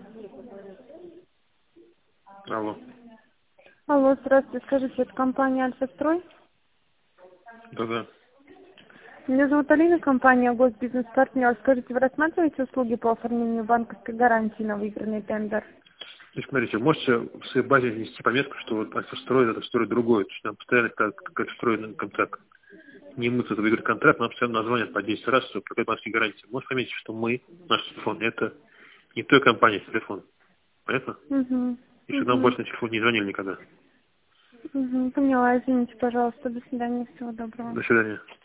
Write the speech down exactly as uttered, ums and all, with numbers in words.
Алло. Алло, здравствуйте. Скажите, это компания «Альфа-Строй»? Да-да. Меня зовут Алина, компания «Госбизнес-партнер». Скажите, вы рассматриваете услуги по оформлению банковской гарантии на выигранный тендер? И смотрите, можете в своей базе внести пометку, что вот «Альфа-Строй» это «Строй» другой. То есть нам постоянно как, как встроенный контракт. Не мы тут выиграть контракт, нам постоянно название по десять раз, что какая банковская гарантия. Можете пометить, что мы, наш телефон, это не той компании телефон. Понятно? Угу. И чтобы нам Угу. больше на телефон не звонили никогда. Угу. Поняла, извините, пожалуйста. До свидания, всего доброго. До свидания.